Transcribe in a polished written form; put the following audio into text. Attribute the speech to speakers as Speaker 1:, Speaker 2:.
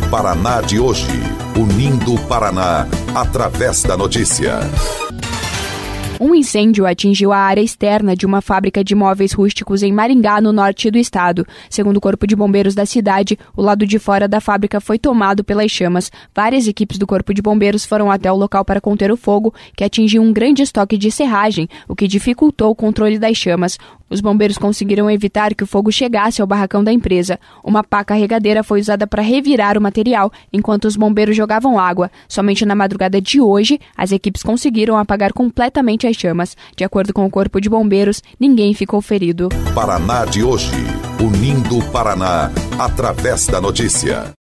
Speaker 1: Paraná de hoje, unindo o Paraná através da notícia.
Speaker 2: Um incêndio atingiu a área externa de uma fábrica de móveis rústicos em Maringá, no norte do estado. Segundo o Corpo de Bombeiros da cidade, o lado de fora da fábrica foi tomado pelas chamas. Várias equipes do Corpo de Bombeiros foram até o local para conter o fogo, que atingiu um grande estoque de serragem, o que dificultou o controle das chamas. Os bombeiros conseguiram evitar que o fogo chegasse ao barracão da empresa. Uma pá carregadeira foi usada para revirar o material, enquanto os bombeiros jogavam água. Somente na madrugada de hoje, as equipes conseguiram apagar completamente as chamas. De acordo com o Corpo de Bombeiros, ninguém ficou ferido.
Speaker 1: Paraná de hoje, unindo o Paraná através da notícia.